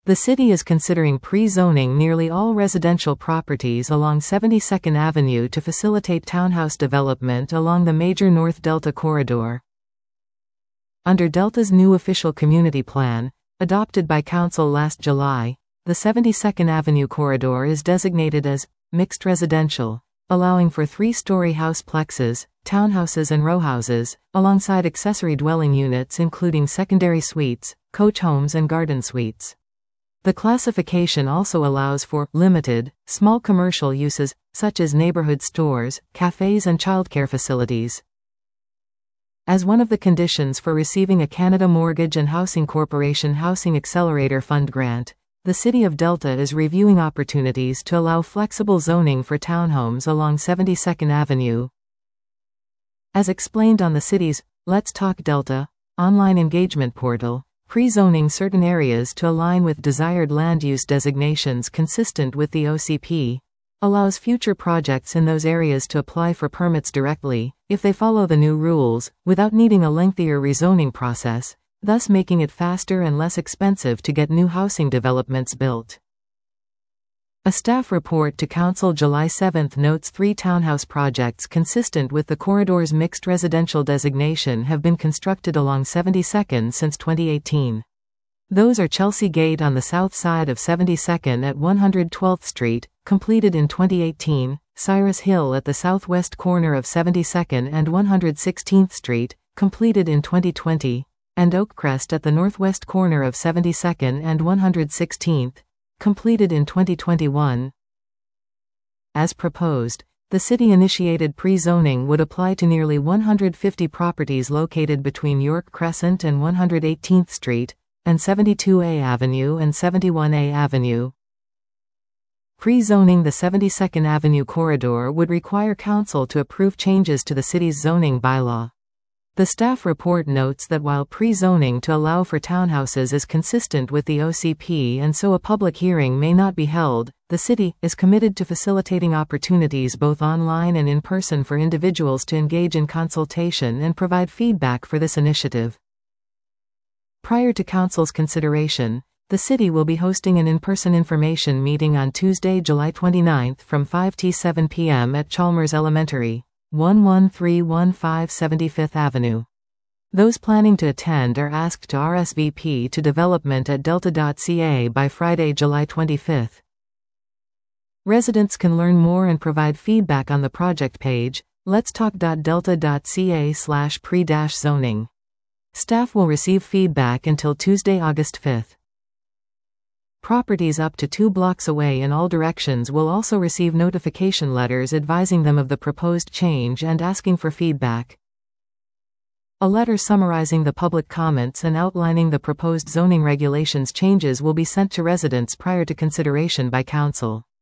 The city is considering pre-zoning nearly all residential properties along 72nd Avenue to facilitate townhouse development along the major North Delta corridor. Under Delta's new official community plan, adopted by Council last July, the 72nd Avenue corridor is designated as mixed residential, allowing for three-story houseplexes, townhouses and rowhouses, alongside accessory dwelling units including secondary suites, coach homes and garden suites. The classification also allows for limited, small commercial uses, such as neighborhood stores, cafes and childcare facilities. As one of the conditions for receiving a Canada Mortgage and Housing Corporation Housing Accelerator Fund grant, the City of Delta is reviewing opportunities to allow flexible zoning for townhomes along 72nd Avenue. As explained on the city's Let's Talk Delta online engagement portal, pre-zoning certain areas to align with desired land use designations consistent with the OCP allows future projects in those areas to apply for permits directly, if they follow the new rules, without needing a lengthier rezoning process, thus making it faster and less expensive to get new housing developments built. A staff report to Council July 7 notes 3 townhouse projects consistent with the corridor's mixed residential designation have been constructed along 72nd since 2018. Those are Chelsea Gate on the south side of 72nd at 112th Street, completed in 2018, Cyrus Hill at the southwest corner of 72nd and 116th Street, completed in 2020, and Oakcrest at the northwest corner of 72nd and 116th, completed in 2021. As proposed, the city-initiated pre-zoning would apply to nearly 150 properties located between York Crescent and 118th Street, and 72A Avenue and 71A Avenue. Pre-zoning the 72nd Avenue corridor would require Council to approve changes to the city's zoning bylaw. The staff report notes that while pre-zoning to allow for townhouses is consistent with the OCP and so a public hearing may not be held, the city is committed to facilitating opportunities both online and in person for individuals to engage in consultation and provide feedback for this initiative. Prior to Council's consideration, the city will be hosting an in-person information meeting on Tuesday, July 29 from 5 to 7 p.m. at Chalmers Elementary, 11315 75th Avenue. Those planning to attend are asked to RSVP to development@delta.ca by Friday, July 25. Residents can learn more and provide feedback on the project page, letstalk.delta.ca/pre-zoning. Staff will receive feedback until Tuesday, August 5. Properties up to 2 blocks away in all directions will also receive notification letters advising them of the proposed change and asking for feedback. A letter summarizing the public comments and outlining the proposed zoning regulations changes will be sent to residents prior to consideration by Council.